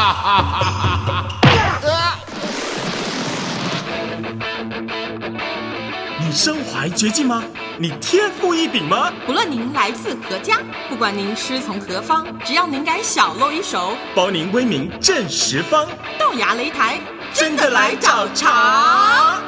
你身怀绝技吗？你天赋异禀吗？ 不论您来自何家，不管您师从何方，只要您敢小露一手， 包您威名震十方。 豆芽擂台真的来找茬。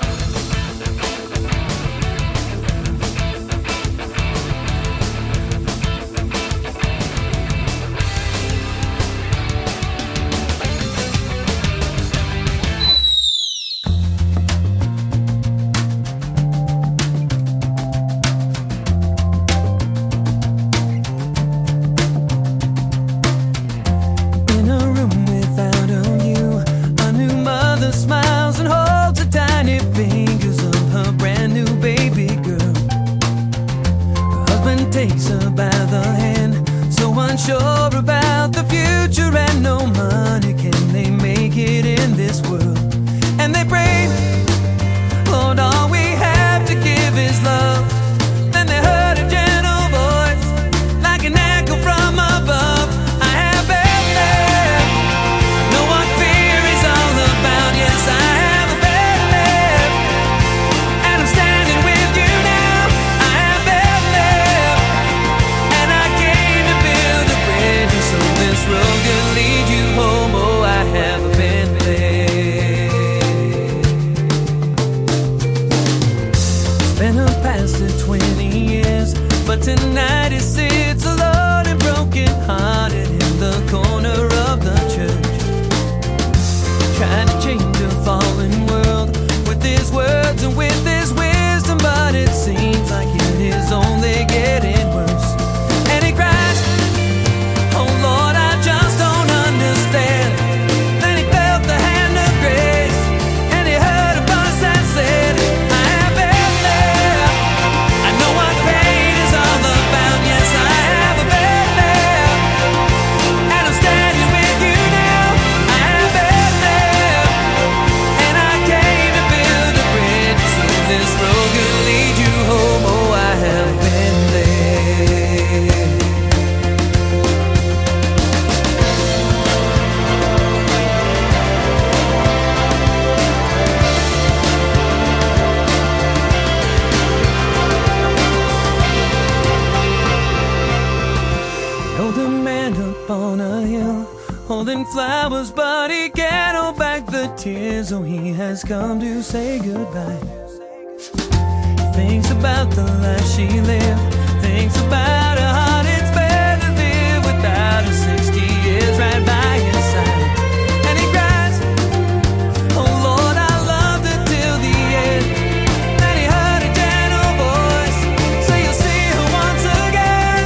Holding flowers, but he can't hold back the tears. Oh, he has come to say goodbye. He thinks about the life she lived, thinks about her heart. It's better to live without her. 60 years right by his side, and he cries, oh Lord, I loved her till the end. Then he heard a gentle voice say, you'll see her once again.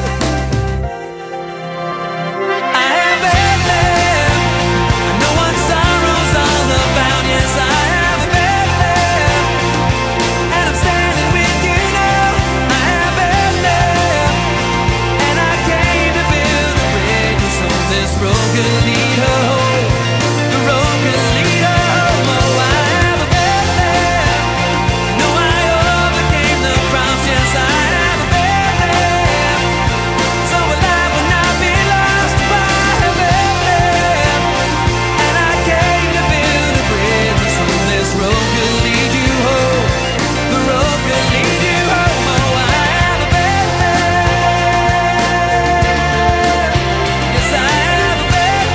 I have been there, I know what sorrow's all about. Yes, I have been there, and I'm standing with you now. I have been there, and I came to build a bridge so this road could lead her home. The road could lead her home. Oh, I have been there, no, I overcame the cross. Yes, I have been there, so a life will not be lost. I have been there, and I came to build a bridge so this road could lead you home. The road could lead you home. Oh, I have been there. Yes, I have been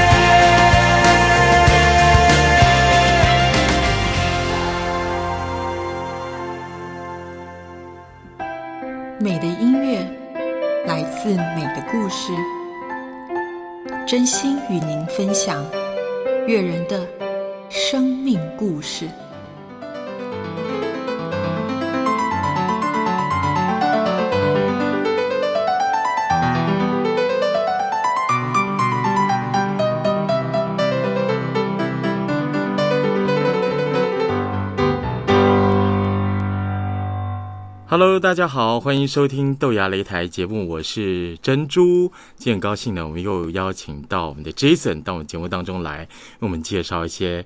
there. 美的音乐来自美的故事，真心与您分享悦人的生命故事。 Hello， 大家好，欢迎收听豆芽擂台节目，我是珍珠。今天很高兴呢，我们又邀请到我们的 Jason 到我们节目当中来，为我们介绍一些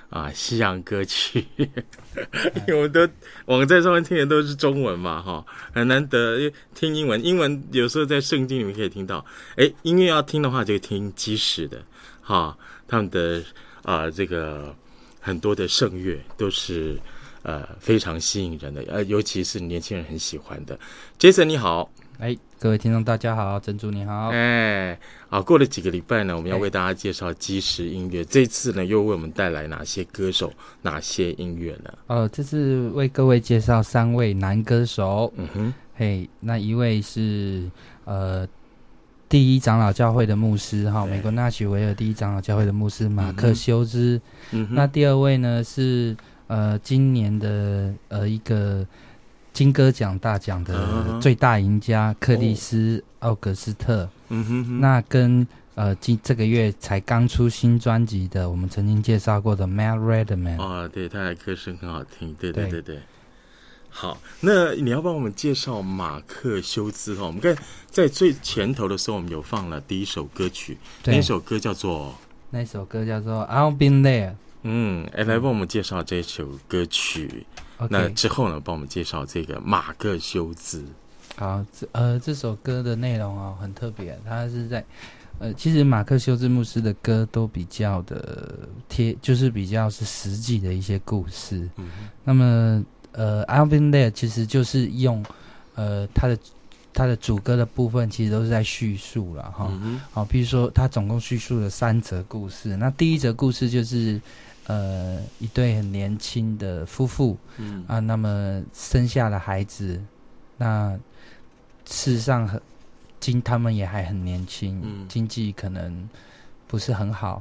西洋歌曲，因为我们都网站上面听的都是中文嘛，哈，很难得听英文。英文有时候在圣经里面可以听到，音乐要听的话就听基石的，哈，他们的这个很多的圣乐都是非常吸引人的，尤其是年轻人很喜欢的。Jason 你好。 各位听众大家好，珍珠你好。 过了几个礼拜呢，我们要为大家介绍基石音乐。这次呢，又为我们带来哪些歌手、哪些音乐呢？ 这次为各位介绍3位男歌手。那一位是第一长老教会的牧师美国纳许维尔第一长老教会的牧师马克修兹。那第2位呢是今年的一个金歌奖大奖的最大赢家克里斯奥格斯特。那跟这个月才刚出新专辑的我们曾经介绍过的 Matt Redman。 对，他的歌声很好听。对。好，那你要帮我们介绍马克修兹我们在最前头的时候，我们有放了第一首歌曲，那首歌叫做 I'll Be There。 来帮我们介绍这首歌曲。那之后呢，帮我们介绍这个马克修兹。 好，这首歌的内容很特别，它是在其实马克修兹牧师的歌都比较的就是比较是实际的一些故事。那么I'll Be There 其实就是用他的主歌的部分其实都是在叙述啦比如说他总共叙述了3则故事。那第一则故事就是一对很年轻的夫妇那么生下了孩子，那事实上他们也还很年轻，经济可能不是很好，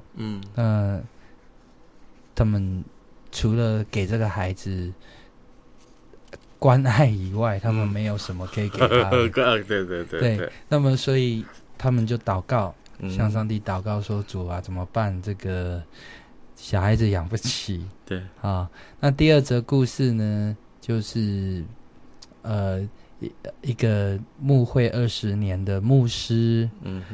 他们除了给这个孩子关爱以外，他们没有什么可以给他的。对，那么所以他们就祷告，向上帝祷告说：“主啊，怎么办？这个小孩子养不起。” 对那第2则故事呢，就是一个牧会20年的牧师，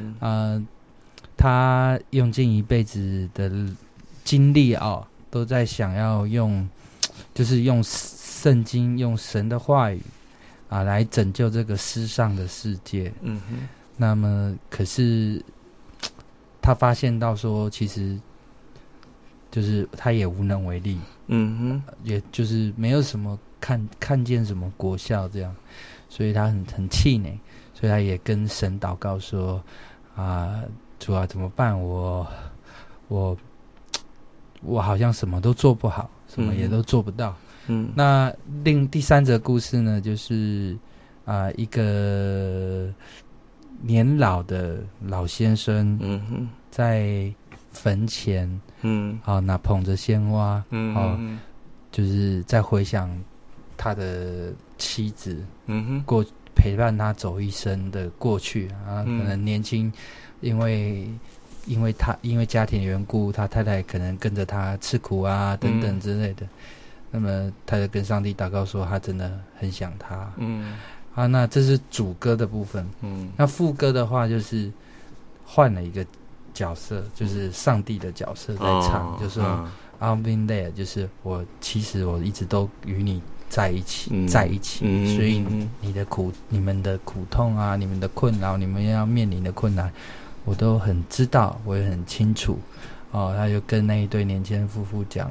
他用尽一辈子的精力都在想要就是用圣经，用神的话语来拯救这个世上的世界。那么可是他发现到说，其实就是他也无能为力，也就是没有什么看见什么果效这样，所以他很气馁，所以他也跟神祷告说主啊，怎么办？我好像什么都做不好，什么也都做不到。那第3则故事呢，就是一个年老的老先生，在坟前，那捧着鲜花，就是在回想他的妻子，陪伴他走一生的过去可能年轻，因为家庭的缘故，他太太可能跟着他吃苦等等之类的。那么他就跟上帝祷告说，他真的很想他。那这是主歌的部分。那副歌的话就是换了一个角色，就是上帝的角色在唱，就说 I've been there， 就是其实我一直都与你在一起，所以你们的苦痛你们的困扰，你们要面临的困难，我都很知道，我也很清楚。他就跟那一对年轻人夫妇讲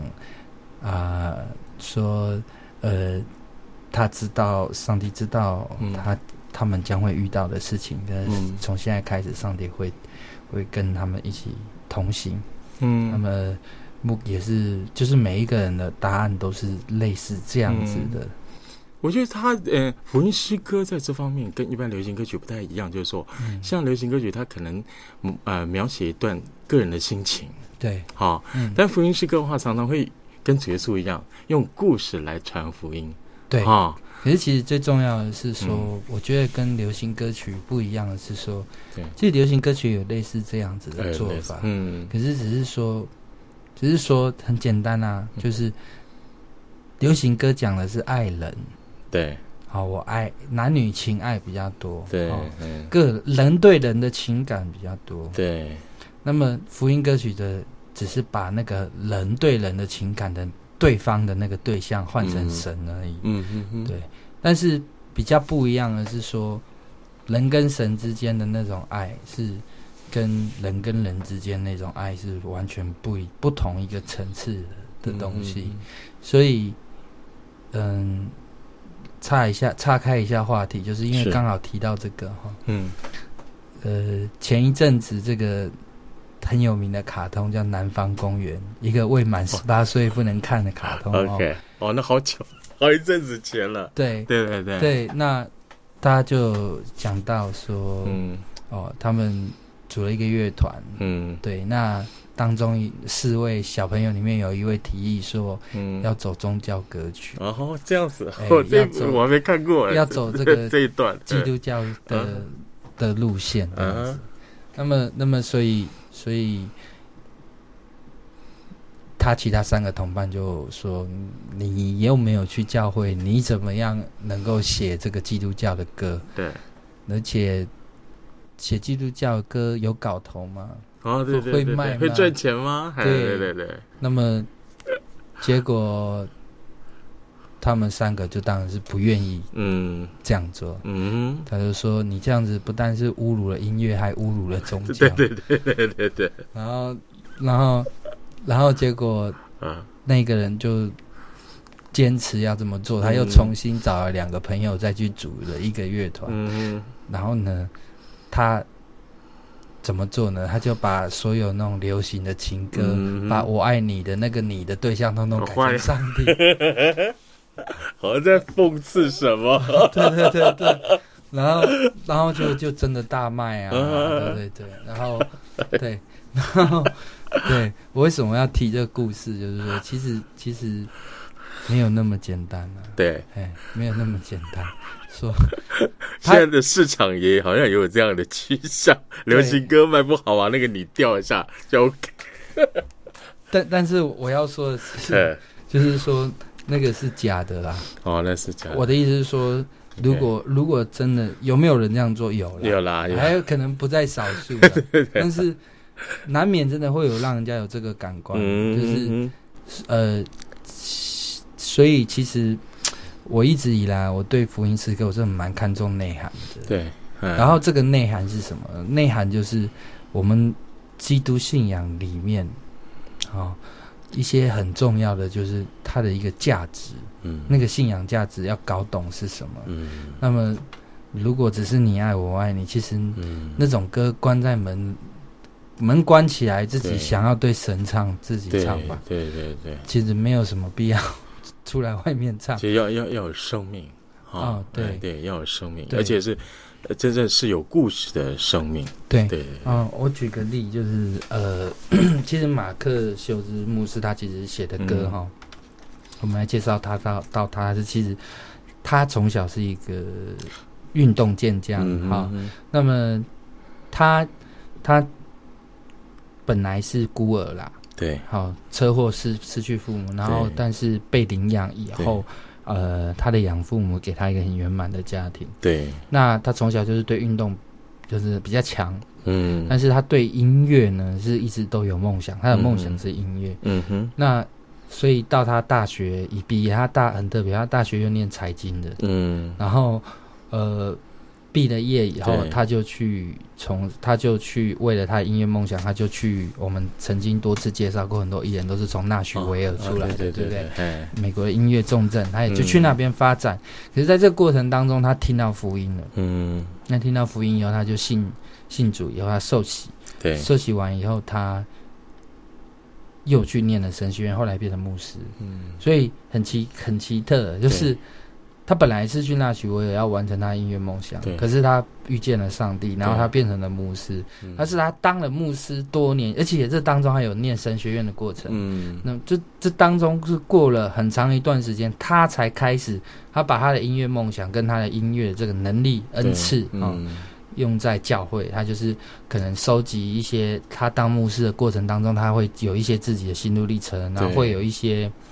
说他知道，上帝知道他们将会遇到的事情，从现在开始上帝会跟他们一起同行。那么也是就是每一个人的答案都是类似这样子的。 我觉得他福音诗歌在这方面跟一般流行歌曲不太一样，就是说像流行歌曲他可能描写一段个人的心情， 对， 但福音诗歌的话常常会跟主耶稣一样用故事来传福音， 对可是其实最重要的是说，我觉得跟流行歌曲不一样的是说，其实流行歌曲有类似这样子的做法，可是只是说很简单就是流行歌讲的是爱人， 对， 我爱男女情爱比较多， 对， 个人对人的情感比较多， 对。 那么福音歌曲的只是把那个人对人的情感的对方的那个对象换成神而已。对。但是比较不一样的是说，人跟神之间的那种爱是跟人跟人之间那种爱是完全不同一个层次的东西。所以岔开一下话题，就是因为刚好提到这个前一阵子这个很有名的卡通叫《南方公园》，一个未满18岁不能看的卡通。 OK， 那好久，好一阵子前了。对， 那大家就讲到说，他们组了一个乐团，对，那当中4位小朋友里面有一位提议说，要走宗教歌曲。 这样子，我还没看过， 要走这个这一段基督教的路线这样子。那么所以他其他3个同伴就说，你又没有去教会，你怎么样能够写这个基督教的歌？ 对， 而且写基督教的歌有搞头吗？ 对， 会卖吗？ 会赚钱吗？对。 那么结果他们3个就当然是不愿意这样做。他就说，你这样子不但是侮辱了音乐，还侮辱了宗教。 对。 然后结果那个人就坚持要这么做，他又重新找了2个朋友再去组了一个乐团。然后呢，他怎么做呢？他就把所有那种流行的情歌，把我爱你的那个你的对象通通改成上帝。 好像在讽刺什么？ 对。然后就真的大卖啊！对，然后对，我为什么要提这个故事？就是说，其实没有那么简单啊。 对， 没有那么简单。说现在的市场也好像也有这样的趋向，流行歌卖不好啊，那个你调一下就 OK。 但是我要说的是，就是说那个是假的啦。 那是假的。 我的意思是说，如果真的有没有人这样做？有啦，还有可能不在少数啦。但是难免真的会有让人家有这个感官，就是所以其实我一直以来我对福音诗歌我是蛮看重内涵的。 对， 然后这个内涵是什么？内涵就是我们基督信仰里面一些很重要的，就是它的一个价值。那个信仰价值要搞懂是什么。那么如果只是你爱我爱你，其实那种歌关在门关起来，自己想要对神唱自己唱吧。 对， 其实没有什么必要出来外面唱。 其实要有生命对，要有生命，而且是真正是有故事的生命。对。我举个例，就是其实马克修兹牧师他其实写的歌我们来介绍他到他是，其实他从小是一个运动健将那么他本来是孤儿啦，对，车祸失去父母，然后但是被领养以后，他的养父母给他一个很圆满的家庭。对，那他从小就是对运动就是比较强，但是他对音乐呢是一直都有梦想，他的梦想是音乐。那所以到他大学一毕业，很特别，他大学又念财经的，然后毕了业以后，他就去为了他的音乐梦想，他就去我们曾经多次介绍过很多艺人都是从纳许维尔出来的，对不对？美国的音乐重镇，他也就去那边发展。可是在这个过程当中，他听到福音了，那听到福音以后，他就信主以后，他受洗，受洗完以后，他又去念了神学院，后来变成牧师。所以很奇特的，就是他本来是去纳许维尔要完成他的音乐梦想，可是他遇见了上帝，然后他变成了牧师。但是他当了牧师多年，而且这当中还有念神学院的过程。那这当中是过了很长一段时间，他才开始，他把他的音乐梦想跟他的音乐这个能力恩赐用在教会。他就是可能收集一些他当牧师的过程当中，他会有一些自己的心路历程，然后会有一些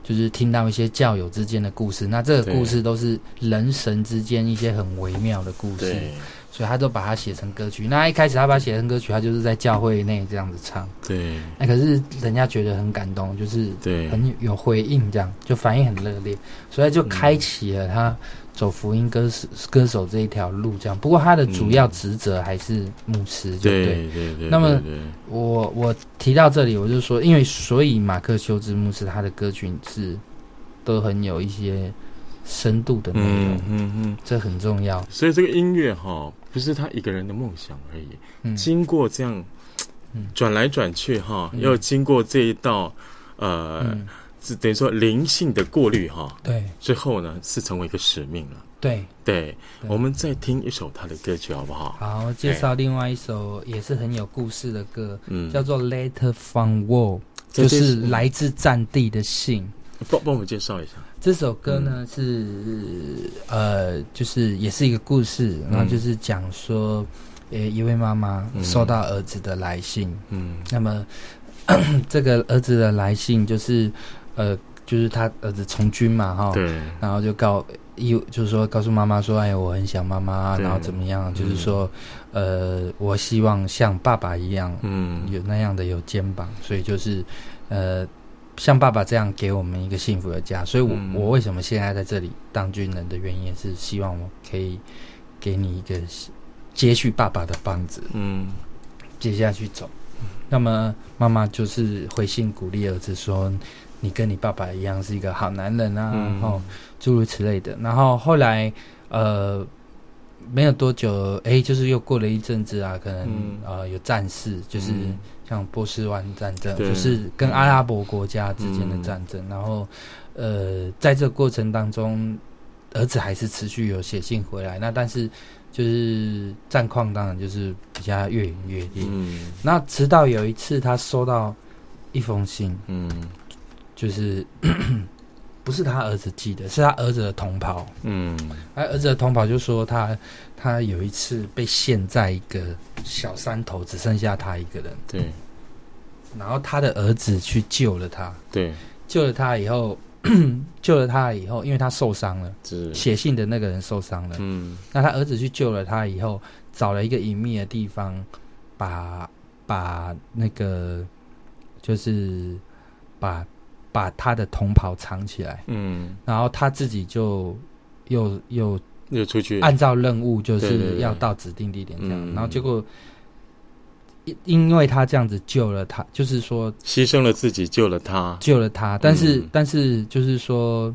就是听到一些教友之间的故事，那这个故事都是人神之间一些很微妙的故事，所以他都把它写成歌曲。那一开始他把它写成歌曲，他就是在教会内这样子唱， 对， 可是人家觉得很感动，就是很有回应，这样就反应很热烈，所以就开启了他走福音歌手这一条路，这样。不过他的主要职责还是牧师，对。那么我提到这里，我就说，所以马克修之牧师他的歌曲是都很有一些深度的内容，这很重要。 所以这个音乐不是他一个人的梦想而已，经过这样转来转去要经过这一道等于说灵性的过滤对， 最后呢是成为一个使命了。对，我们再听一首他的歌曲好不好？ 好，介绍另外一首也是很有故事的歌，叫做 Letter from War， 就是来自战地的信。 帮我们介绍一下这首歌呢，是就是也是一个故事，然后就是讲说一位妈妈收到儿子的来信，那么这个儿子的来信就是就是他儿子从军嘛，对，然后就就是说告诉妈妈说，哎，我很想妈妈，然后怎么样，就是说我希望像爸爸一样，有那样的有肩膀，所以就是像爸爸这样给我们一个幸福的家。所以我为什么现在在这里当军人的原因，也是希望我可以给你一个接续爸爸的棒子，接下去走。那么妈妈就是回信鼓励儿子说，你跟你爸爸一样是一个好男人啊，诸如此类的。然后后来没有多久，就是又过了一阵子啊，可能有战事，就是像波斯湾战争，就是跟阿拉伯国家之间的战争。然后在这个过程当中，儿子还是持续有写信回来，那但是就是战况当然就是比较越演越烈。那直到有一次他收到一封信，就是不是他儿子寄的，是他儿子的同袍。他儿子的同袍就说他有一次被陷在一个小山头，只剩下他一个人。对。然后他的儿子去救了他。对。救了他以后，因为他受伤了，写信的那个人受伤了。那他儿子去救了他以后，找了一个隐秘的地方，把那个就是把他的同袍藏起来，然后他自己就又出去，按照任务就是要到指定地点这样，然后结果因为他这样子救了他，就是说牺牲了自己救了他， 但是就是说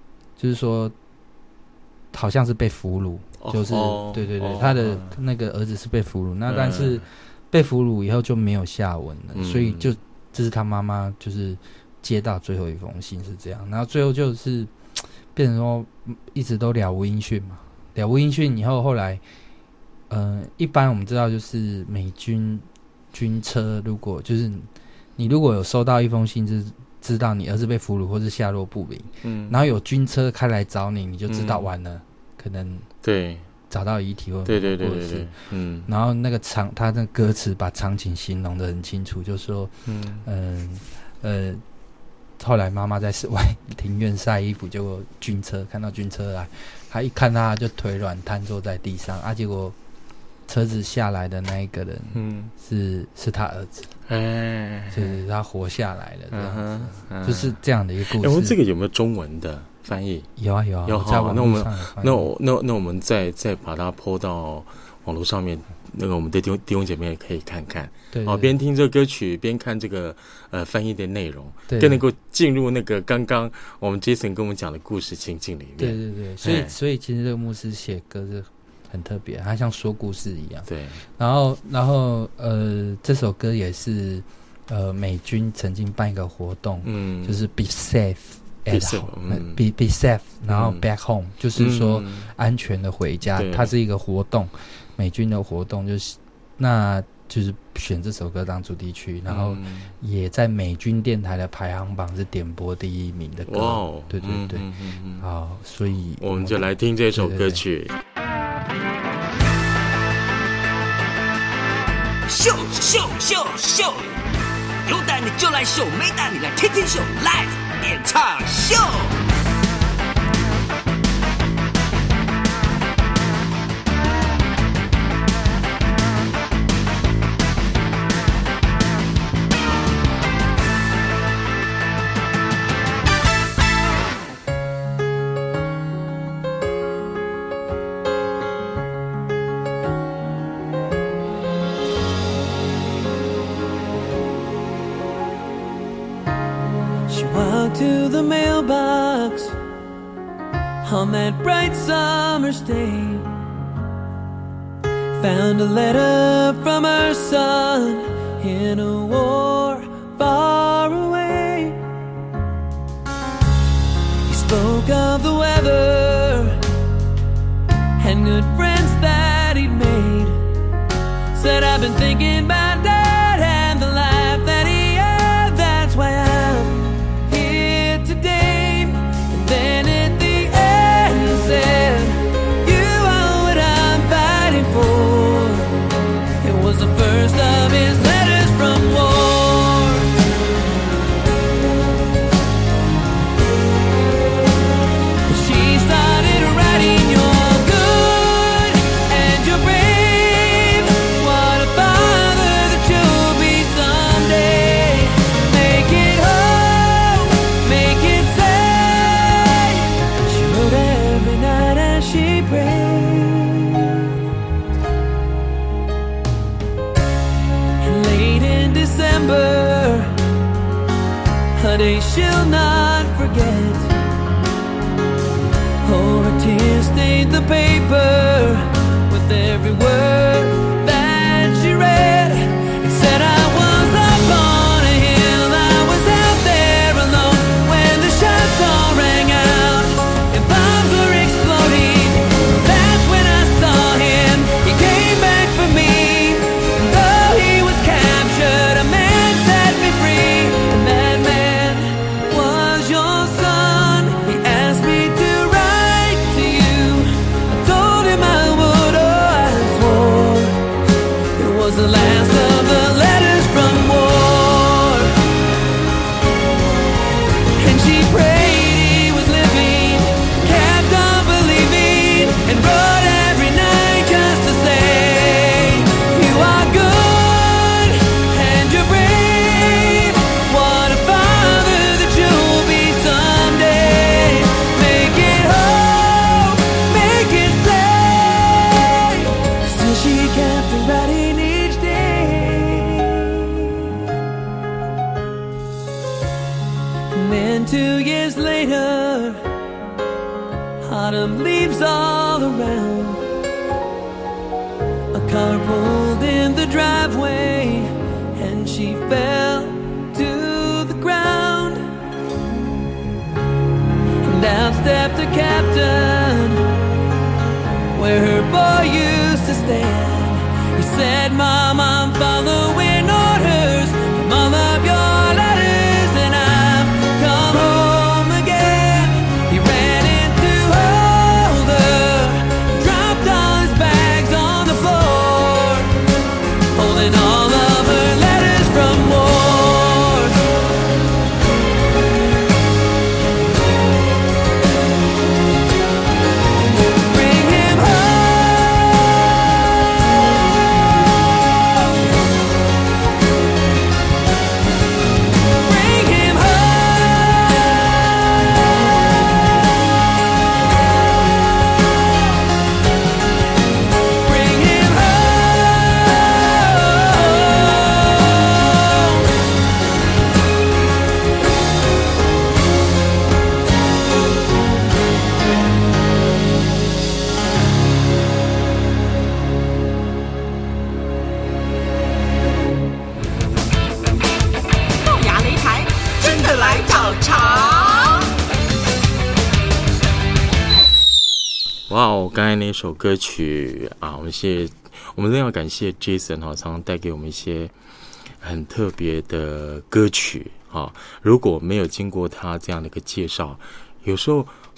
好像是被俘虏，就是对，他的那个儿子是被俘虏，那但是被俘虏以后就没有下文了，所以就这是他妈妈就是接到最后一封信是这样，然后最后就是变成说一直都了无音讯嘛，了无音讯以后，后来一般我们知道就是美军车，如果就是你如果有收到一封信，就是知道你儿子被俘虏或是下落不明，然后有军车开来找你，你就知道完了，可能对找到遗体或对，然后那个他那歌词把场景形容得很清楚，就说后来妈妈在室外庭院晒衣服，结果看到军车来，他一看他就腿软瘫坐在地上啊，结果车子下来的那一个人是他儿子，就是他活下来了，这样子，就是这样的一个故事。 我们这个有没有中文的翻译？ 有啊， 在网络上那我们再把它 po 到网络上面，那个我们的弟兄姐妹也可以看看，对，边听这个歌曲边看这个翻译的内容，更能够进入那个刚刚我们 Jason 跟我们讲的故事情境里面。 对，所以其实这个牧师写歌是很特别，他像说故事一样。对，然后这首歌也是美军曾经办一个活动，就是 Be Safe at home， be safe， 然后 back home， 就是说安全的回家。它是一个活动，美军的活动，就是选这首歌当主题曲，然后也在美军电台的排行榜是点播第1名的歌。哇，对，好，所以我们就来听这首歌曲。 秀秀秀秀，有胆你就来秀，没胆你来听听秀 ，Live 演唱秀。 She walked to the mailbox on that bright summer's day, found a letter from her son in a war far away. He spoke of the weather and good friends that he'd made. Said, I've been thinking about Dad and the life that he had. That's why I'm here today. And then at the end said, you are what I'm fighting for. It was the first of his letters from war. She started writing, you're good and you're brave. What a father that you'll be someday. Make it home, make it safe. She wrote every night as she prayed. And late in December, a day she'll not forget. Oh, her tears stained the paper with every word that she read. It said, I was up on a hill, I was out there alone when the shots all rang out and bombs were exploding. That's when I saw him, he came back for me. And though he was captured, a man set me free. And that man was your son. He asked me to write to you. I told him I would, oh, I swore. It was the last of the letters from war. And she prayed he was living, kept on believing, and wrote every night just to say, you are good and you're brave. What a father that you'll be someday. Make it home, make it safe. Still she kept on writing each day. And then 2 years later, autumn leaves all around. A car pulled in the driveway and she fell to the ground. And out stepped a captain where her boy used to stand. He said, Mom, I'm following orders from all of your letters, and I've come home again. He ran in to hold her, dropped all his bags on the floor, holding all of her letters from war. Bring him home. Bring him home. Bring him home. 龅牙擂台，真的来找茬。 哇哦，刚才那首歌曲啊，我们真的要感谢 Jason 常常带给我们一些很特别的歌曲啊。如果没有经过他这样的一个介绍，有时候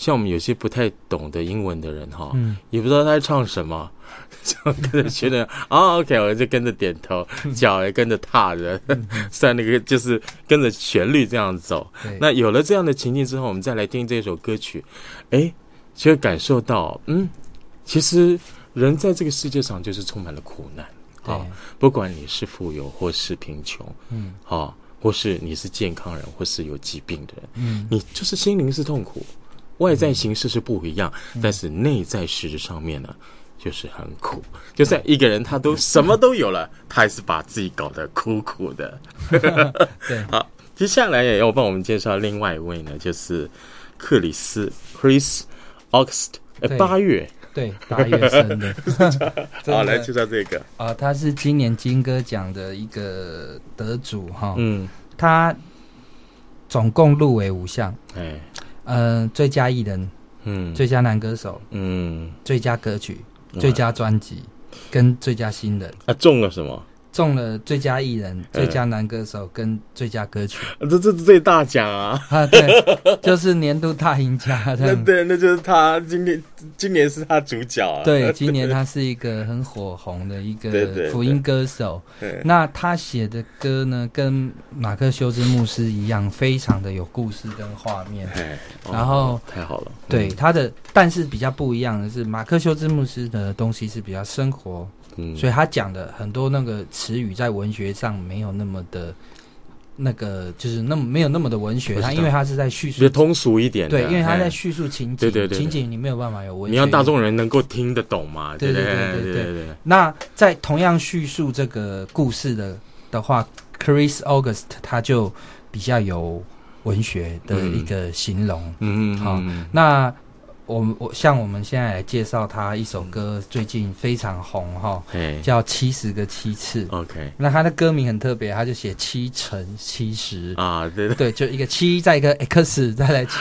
像我们有些不太懂得英文的人哈，也不知道他在唱什么，就跟着学的OK， 我就跟着点头，脚也跟着踏着，算那个就是跟着旋律这样走。那有了这样的情境之后，我们再来听这首歌曲，就会感受到，其实人在这个世界上就是充满了苦难。不管你是富有或是贫穷，或是你是健康人或是有疾病的人，你就是心灵是痛苦，外在形式是不一样，但是内在实质上面呢，就是很苦。就算一个人他都什么都有了，他还是把自己搞得苦苦的。 对， 好，接下来也要帮我们介绍另外一位呢，就是克里斯 Chris August， 8月。 对，8月生的。 好，来介绍这个他是今年金歌奖的一个得主哈。他总共入围5项，最佳艺人，最佳男歌手，最佳歌曲，最佳专辑，跟最佳新人。 中了什么？ 中了最佳艺人、最佳男歌手跟最佳歌曲。 这最大奖啊！ 对，就是年度大赢家。 对，那就是他。今年是他主角啊。 对，今年他是一个很火红的一个福音歌手。那他写的歌呢，跟马克修兹牧师一样，非常的有故事跟画面。然后太好了。 对他的，但是比较不一样的是，马克修兹牧师的东西是比较生活。所以他讲的很多那个词语在文学上没有那么的那个，就是没有那么的文学。他因为他是在叙述， 通俗一点的。 对，因为他在叙述情景。 对， 情景你没有办法有文学， 你让大众人能够听得懂嘛。对。 那在同样叙述这个故事的话 ，Chris August 他就比较有文学的一个形容。好，那。像我们现在来介绍他一首歌，最近非常红叫70个7次。OK， 那他的歌名很特别，他就写7乘70啊，对，就一个7再一个 X 再来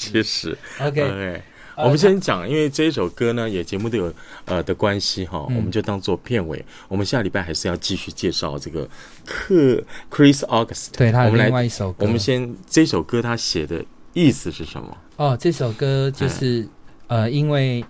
70。OK， 我们先讲，因为这一首歌呢，也节目都有的关系我们就当做片尾。我们下礼拜还是要继续介绍这个Chris August， 对， 他另外一首歌。 我们先这首歌他写的意思是什么？ 这首歌就是因为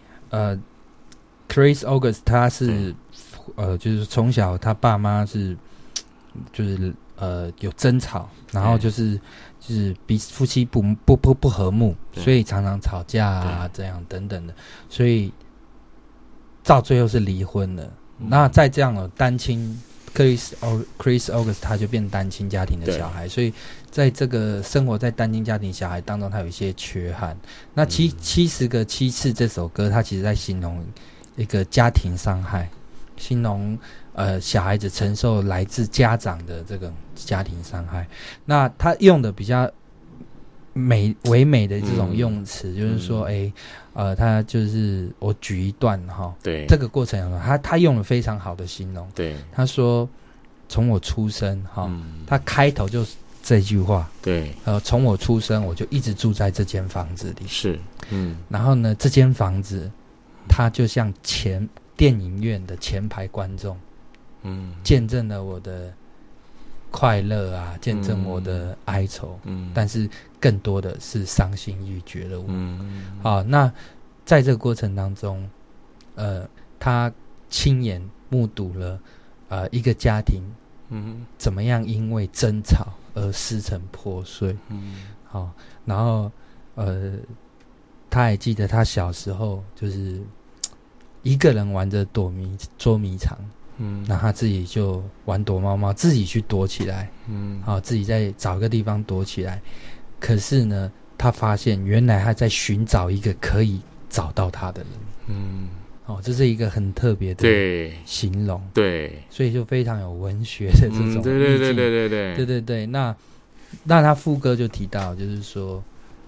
Chris August 他是就是从小他爸妈是就是有争吵，然后就是彼此夫妻不和睦，所以常常吵架啊这样等等的，所以到最后是离婚了。那在这样的单亲Chris August 他就变单亲家庭的小孩，所以在这个生活在单亲家庭小孩当中，他有一些缺憾。那70个7次这首歌，他其实在形容一个家庭伤害，形容小孩子承受来自家长的这个家庭伤害。那他用的比较唯美的这种用词，就是说，他就是我举一段对这个过程他用了非常好的形容。对，他说从我出生他开头就是这句话。对，从我出生我就一直住在这间房子里。是，然后呢，这间房子它就像电影院的前排观众，见证了我的快乐啊，见证我的哀愁，但是更多的是伤心欲绝的我。好，那在这个过程当中，他亲眼目睹了一个家庭，怎么样因为争吵而撕成破碎。好，然后他还记得他小时候就是一个人玩着捉迷藏。那他自己就玩躲猫猫，自己去躲起来，自己再找个地方躲起来。可是呢，他发现原来他在寻找一个可以找到他的人。这是一个很特别的形容。对，所以就非常有文学的这种意境。对。那他副歌就提到，就是说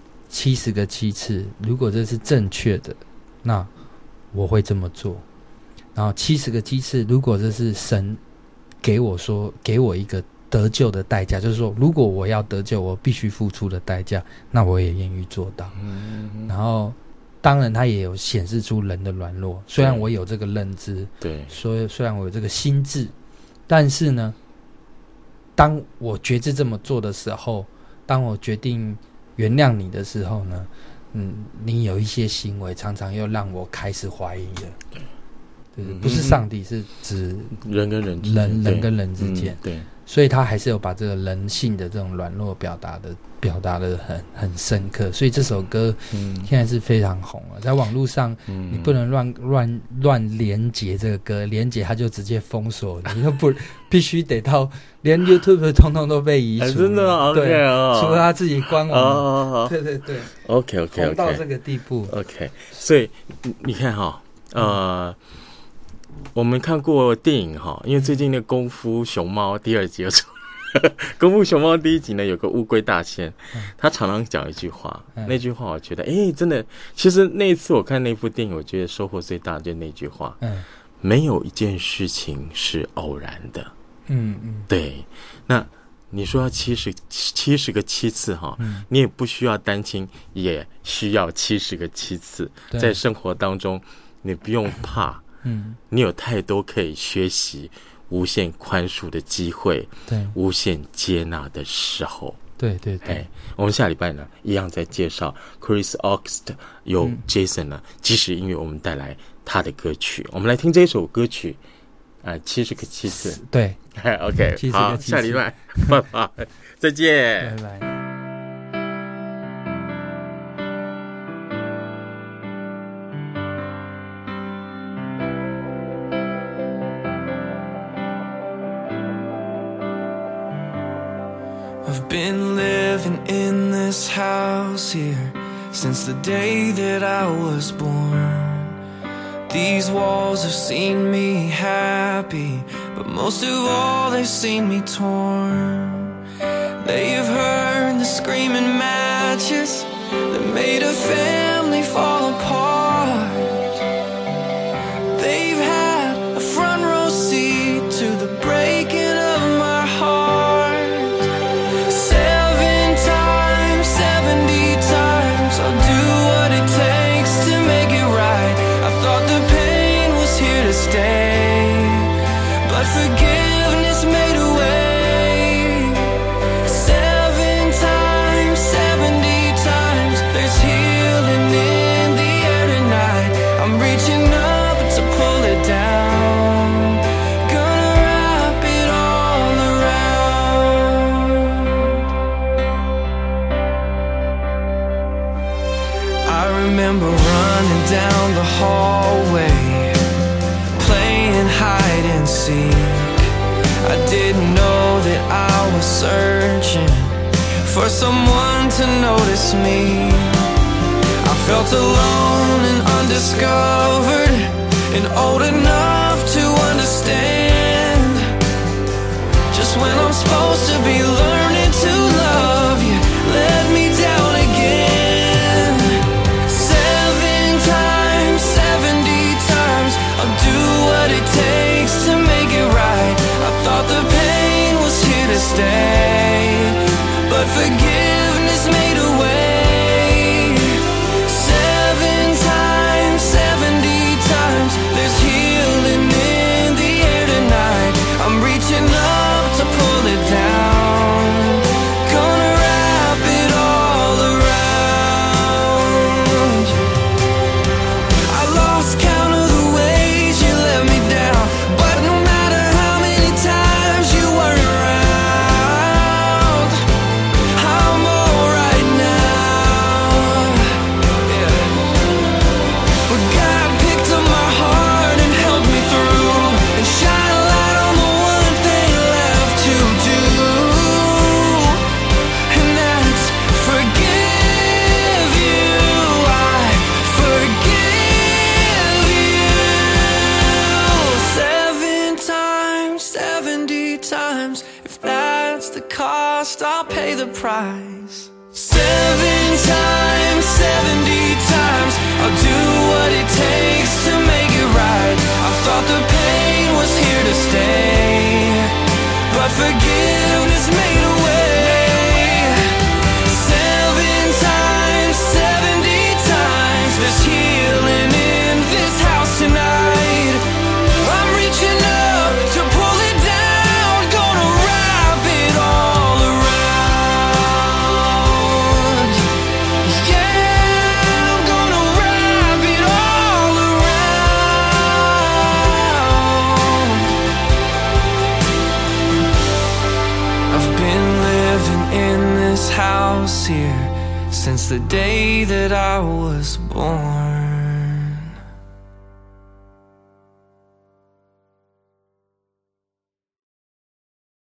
70个7次，如果这是正确的，那我会这么做。然后70个7次，如果这是神给我一个得救的代价，就是说如果我要得救，我必须付出的代价，那我也愿意做到。然后当然他也有显示出人的软弱，虽然我有这个认知，对，虽然我有这个心智，但是呢，当我决志这么做的时候，当我决定原谅你的时候呢， 你有一些行为常常又让我开始怀疑了。对，不是上帝，是指人跟人之间， 人跟人之间。 对， 所以他还是有把这个人性的这种软弱表达的很深刻，所以这首歌现在是非常红了，在网络上你不能乱连结这个歌，连结他就直接封锁你，就不必须得到连 YouTube 通通都被移除， 真的 OK 对， 哦， 除了他自己官网， 对对 OK 红到这个地步 OK， 所以你看哈，我们看过电影哈，因为最近那个功夫熊猫第2集又出来功夫熊猫第1集呢，有个乌龟大仙，他常常讲一句话，那句话我觉得真的，其实那一次我看那部电影，我觉得收获最大的就是那句话，没有一件事情是偶然的。对，那你说要70个七次哈，你也不需要担心，也需要70个七次，在生活当中你不用怕，你有太多可以学习无限宽恕的机会，对，无限接纳的时候，对，我们下礼拜呢一样在介绍 Chris August 由 Jason 呢即时音乐，我们带来他的歌曲，我们来听这首歌曲70个七次，对，OK， 好，下礼拜拜拜，再见，拜拜。 I've been living in this house here since the day that I was born. These walls have seen me happy, but most of all they've seen me torn. They've heard the screaming matches that made a family fall apart. They've had a front row seat to the breaking of my heart. 7 times, 70 times, I'll do what it takes to make it right. I thought the pain was here to stay, but forgiveness made a way. 7 times, 70 times, there's healing in the air tonight. I'm reaching up to pull it down, gonna wrap it all around. I remember running down the hallway, playing hide and seek. I didn't know that I was searching for someone to notice me. I felt alone and undiscovered, and old enough to understand. Just when I'm supposed to be learning to love you, let me down again. 7 times, 70 times, I'll do what it takes to make it right. I thought the pain was here to stay, but forgiveness made a way. 7 times, 70 times, there's healing in the air tonight. I'm reaching up to pull it down, gonna wrap it all around. I lost count of the ways you let me down, but no matter how many times you weren't around, I'm alright now. Yeah. But God picked up my heart and helped me through, and shine a light on the one thing left to do, and that's forgive you. I forgive you. 7 times, 70 times, if that's the cost, I'll pay the price. 7 times, 70 times, I'll do what it takes to make it right. I thought the pain was here to stay, but forgiveness made a way. 7 times, 70 times, there's healing in this house tonight. I'm reaching up to pull it down, gonna wrap it all around. Yeah. here since the day that I was born.